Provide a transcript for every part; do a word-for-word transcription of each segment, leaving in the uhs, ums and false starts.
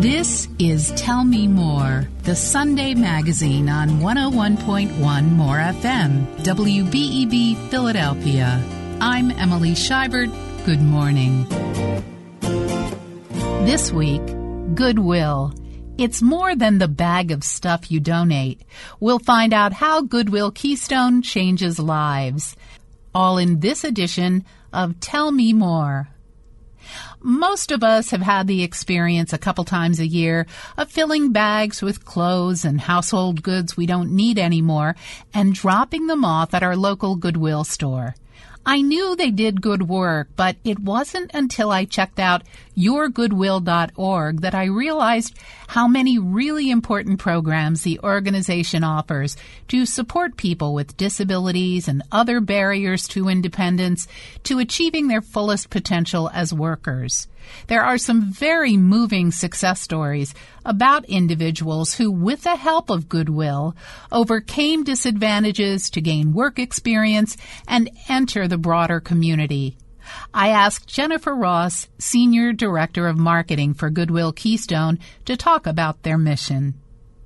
This is Tell Me More, the Sunday magazine on one oh one point one More F M, W B E B Philadelphia. I'm Emily Scheibert. Good morning. This week, Goodwill. It's more than the bag of stuff you donate. We'll find out how Goodwill Keystone changes lives. All in this edition of Tell Me More. Most of us have had the experience a couple times a year of filling bags with clothes and household goods we don't need anymore and dropping them off at our local Goodwill store. I knew they did good work, but it wasn't until I checked out your goodwill dot org that I realized how many really important programs the organization offers to support people with disabilities and other barriers to independence to achieving their fullest potential as workers. There are some very moving success stories about individuals who, with the help of Goodwill, overcame disadvantages to gain work experience and enter the broader community. I asked Jennifer Ross, Senior Director of Marketing for Goodwill Keystone, to talk about their mission.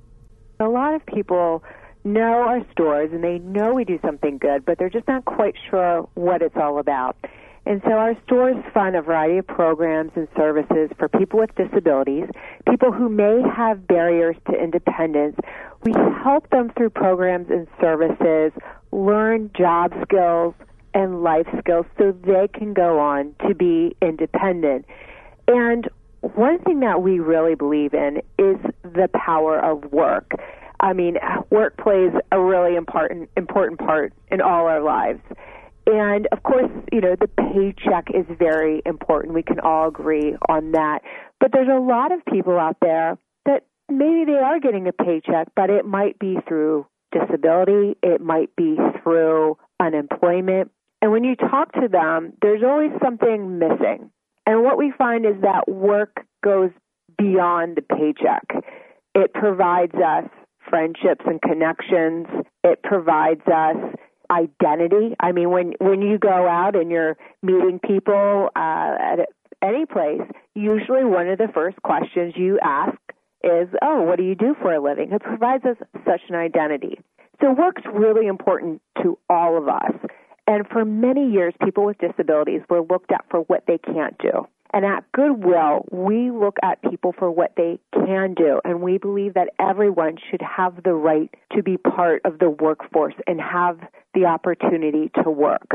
A lot of people know our stores and they know we do something good, but they're just not quite sure what it's all about. And so our stores fund a variety of programs and services for people with disabilities, people who may have barriers to independence. We help them through programs and services learn job skills and life skills so they can go on to be independent. And one thing that we really believe in is the power of work. I mean, work plays a really important important part in all our lives. And, of course, you know, the paycheck is very important. We can all agree on that. But there's a lot of people out there that maybe they are getting a paycheck, but it might be through disability. It might be through unemployment. And when you talk to them, there's always something missing. And what we find is that work goes beyond the paycheck. It provides us friendships and connections. It provides us identity. I mean, when, when you go out and you're meeting people uh, at any place, usually one of the first questions you ask is, oh, what do you do for a living? It provides us such an identity. So work's really important to all of us. And for many years, people with disabilities were looked at for what they can't do. And at Goodwill, we look at people for what they can do, and we believe that everyone should have the right to be part of the workforce and have the opportunity to work.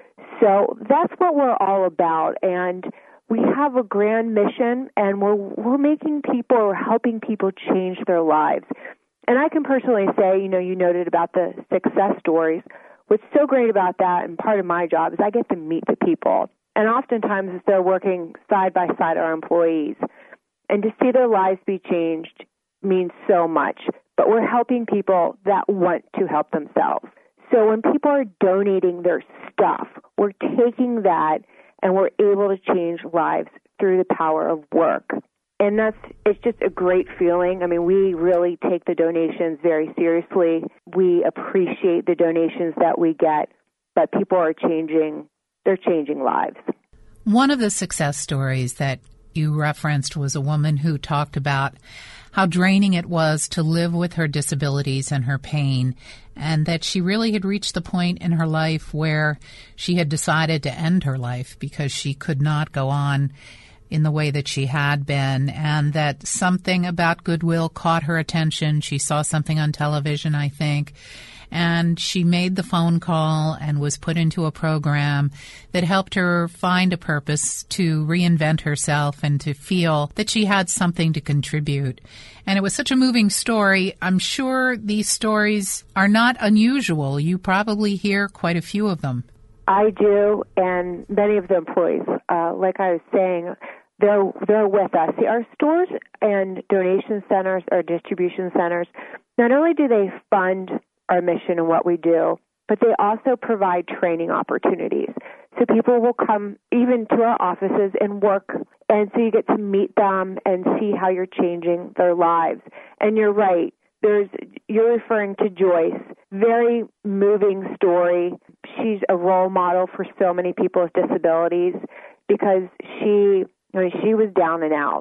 So that's what we're all about, and we have a grand mission, and we're we're making people or helping people change their lives. And I can personally say, you know, you noted about the success stories. What's so great about that, and part of my job, is I get to meet the people. And oftentimes they're working side by side our employees. And to see their lives be changed means so much. But we're helping people that want to help themselves. So when people are donating their stuff, we're taking that and we're able to change lives through the power of work. And that's it's just a great feeling. I mean, we really take the donations very seriously. We appreciate the donations that we get, but people are changing They're changing lives. One of the success stories that you referenced was a woman who talked about how draining it was to live with her disabilities and her pain, and that she really had reached the point in her life where she had decided to end her life because she could not go on in the way that she had been, and that something about Goodwill caught her attention. She saw something on television, I think, and she made the phone call and was put into a program that helped her find a purpose to reinvent herself and to feel that she had something to contribute. And it was such a moving story. I'm sure these stories are not unusual. You probably hear quite a few of them. I do, and many of the employees, uh, like I was saying, they're they're with us. See, our stores and donation centers, our distribution centers, not only do they fund our mission and what we do, but they also provide training opportunities. So people will come even to our offices and work, and so you get to meet them and see how you're changing their lives. And you're right. There's you're referring to Joyce. Very moving story. She's a role model for so many people with disabilities because she, I mean, she was down and out.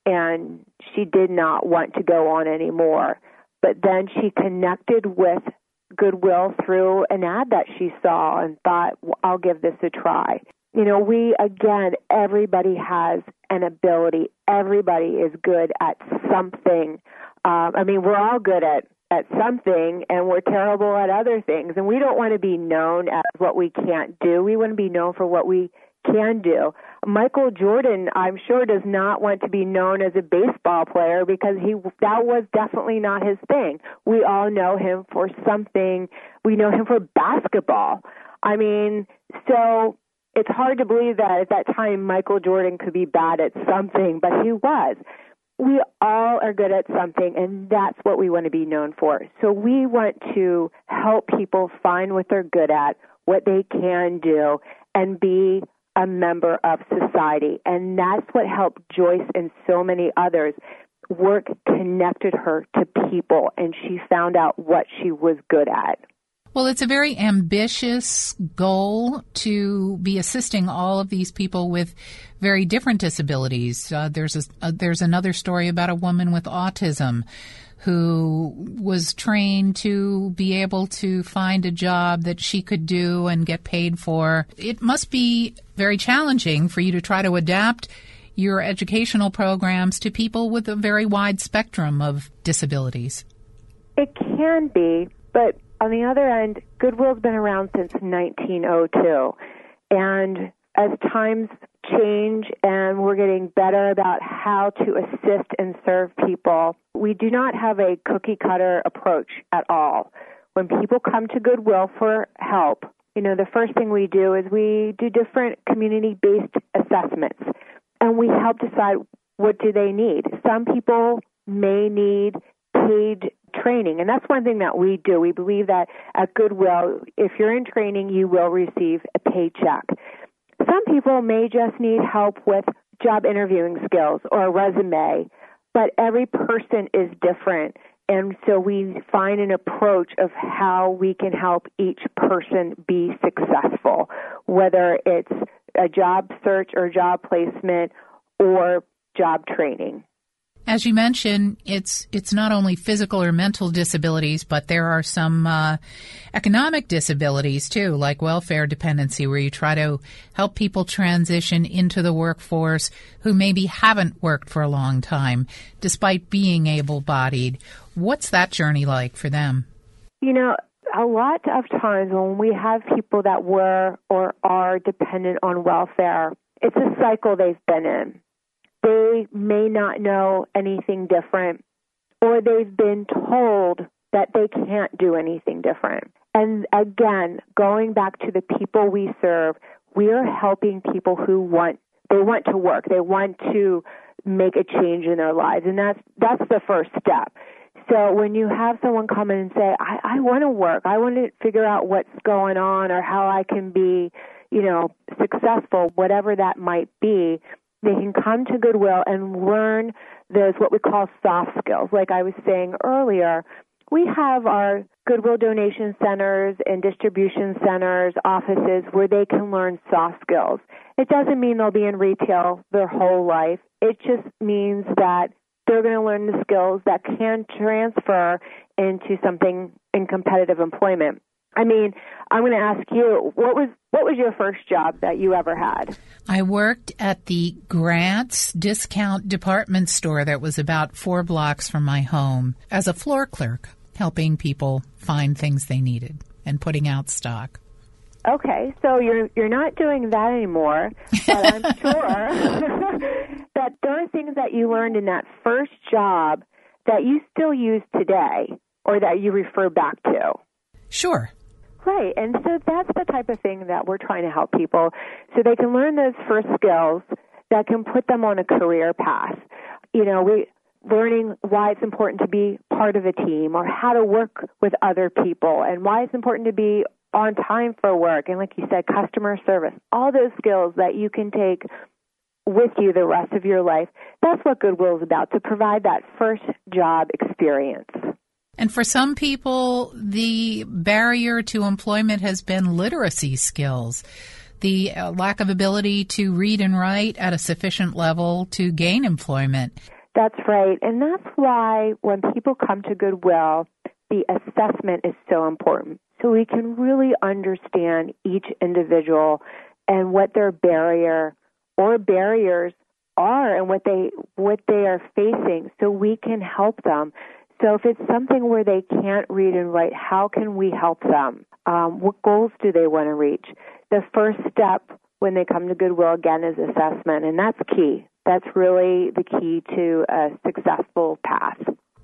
and she did not want to go on anymore. But then she connected with Goodwill through an ad that she saw and thought, well, I'll give this a try. You know, we, again, everybody has an ability. Everybody is good at something. Um, I mean, we're all good at, at something, and we're terrible at other things. And we don't want to be known as what we can't do. We want to be known for what we can do. Michael Jordan, I'm sure, does not want to be known as a baseball player because he that was definitely not his thing. We all know him for something. We know him for basketball. I mean, so it's hard to believe that at that time Michael Jordan could be bad at something, but he was. We all are good at something, and that's what we want to be known for. So we want to help people find what they're good at, what they can do, and be a member of society. And that's what helped Joyce and so many others. Work connected her to people, and she found out what she was good at. Well, it's a very ambitious goal to be assisting all of these people with very different disabilities. Uh, there's a, uh, there's another story about a woman with autism who was trained to be able to find a job that she could do and get paid for. It must be very challenging for you to try to adapt your educational programs to people with a very wide spectrum of disabilities. It can be, but on the other end, Goodwill's been around since nineteen oh two, and as times change and we're getting better about how to assist and serve people, we do not have a cookie-cutter approach at all. When people come to Goodwill for help, you know, the first thing we do is we do different community-based assessments, and we help decide what do they need. Some people may need paid training, and that's one thing that we do. We believe that at Goodwill, if you're in training, you will receive a paycheck. Some people may just need help with job interviewing skills or a resume, but every person is different, and so we find an approach of how we can help each person be successful, whether it's a job search or job placement or job training. As you mentioned, it's it's not only physical or mental disabilities, but there are some uh, economic disabilities, too, like welfare dependency, where you try to help people transition into the workforce who maybe haven't worked for a long time, despite being able-bodied. What's that journey like for them? You know, a lot of times when we have people that were or are dependent on welfare, it's a cycle they've been in. They may not know anything different, or they've been told that they can't do anything different. And again, going back to the people we serve, we're helping people who want, they want to work. They want to make a change in their lives, and that's that's the first step. So when you have someone come in and say, I, I want to work, I want to figure out what's going on or how I can be, you know, successful, whatever that might be, they can come to Goodwill and learn those what we call soft skills. Like I was saying earlier, we have our Goodwill donation centers and distribution centers, offices where they can learn soft skills. It doesn't mean they'll be in retail their whole life. It just means that they're going to learn the skills that can transfer into something in competitive employment. I mean, I'm going to ask you, what was what was your first job that you ever had? I worked at the Grants discount department store that was about four blocks from my home as a floor clerk, helping people find things they needed and putting out stock. Okay, so you're you're not doing that anymore, but I'm sure that there are things that you learned in that first job that you still use today or that you refer back to. Sure. Right, and so that's the type of thing that we're trying to help people so they can learn those first skills that can put them on a career path. You know, we learning why it's important to be part of a team or how to work with other people and why it's important to be on time for work and, like you said, customer service, all those skills that you can take with you the rest of your life. That's what Goodwill is about, to provide that first job experience. And for some people, the barrier to employment has been literacy skills, the uh, lack of ability to read and write at a sufficient level to gain employment. That's right. And that's why when people come to Goodwill, the assessment is so important. So we can really understand each individual and what their barrier or barriers are and what they what they are facing, so we can help them. So if it's something where they can't read and write, how can we help them? Um, what goals do they want to reach? The first step when they come to Goodwill, again, is assessment, and that's key. That's really the key to a successful path.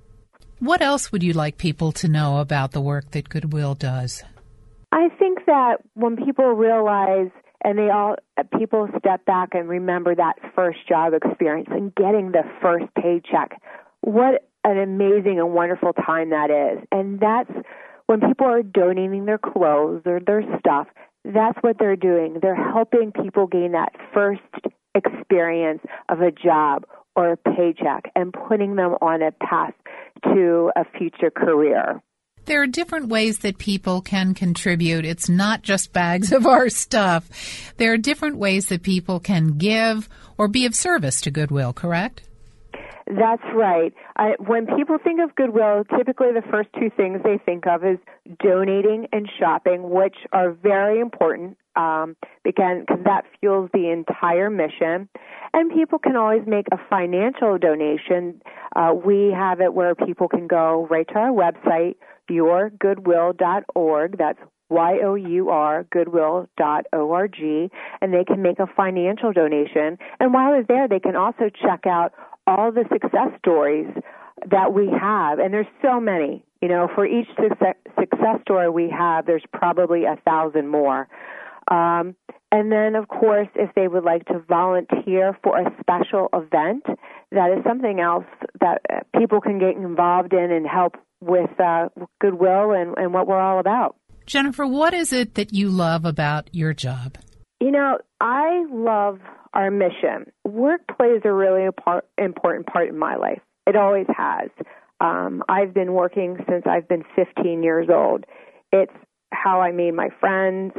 What else would you like people to know about the work that Goodwill does? I think that when people realize, and they all, people step back and remember that first job experience and getting the first paycheck, what an amazing and wonderful time that is. And that's when people are donating their clothes or their stuff, that's what they're doing. They're helping people gain that first experience of a job or a paycheck and putting them on a path to a future career. There are different ways that people can contribute. It's not just bags of our stuff. There are different ways that people can give or be of service to Goodwill, correct? That's right. I, when people think of Goodwill, typically the first two things they think of is donating and shopping, which are very important, um, again, because that fuels the entire mission. And people can always make a financial donation. Uh, we have it where people can go right to our website, your goodwill dot org. That's Y O U R, goodwill dot org, and they can make a financial donation. And while they're there, they can also check out all the success stories that we have, and there's so many. You know, for each success, success story we have, there's probably a thousand more. Um, and then, of course, if they would like to volunteer for a special event, that is something else that people can get involved in and help with uh, Goodwill and, and what we're all about. Jennifer, what is it that you love about your job? You know, I love our mission. Work plays a really impar- important part in my life. It always has. Um, I've been working since I've been fifteen years old. It's how I made my friends.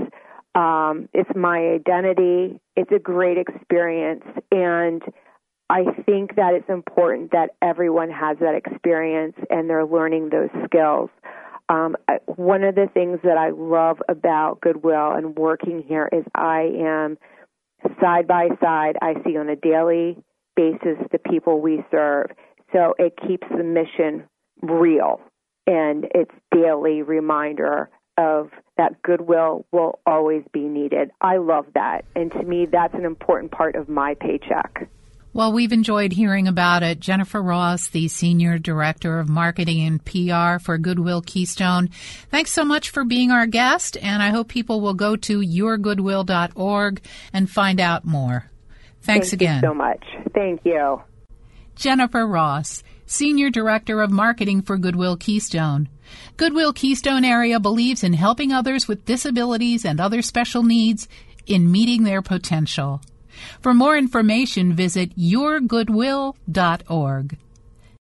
Um, it's my identity. It's a great experience. And I think that it's important that everyone has that experience and they're learning those skills. Um, one of the things that I love about Goodwill and working here is I am side by side. I see on a daily basis the people we serve. So it keeps the mission real, and it's daily reminder of that Goodwill will always be needed. I love that, and to me, that's an important part of my paycheck. Well, we've enjoyed hearing about it. Jennifer Ross, the Senior Director of Marketing and P R for Goodwill Keystone. Thanks so much for being our guest, and I hope people will go to your goodwill dot org and find out more. Thanks Thank again. Thank you so much. Thank you. Jennifer Ross, Senior Director of Marketing for Goodwill Keystone. Goodwill Keystone area believes in helping others with disabilities and other special needs in meeting their potential. For more information, visit your goodwill dot org.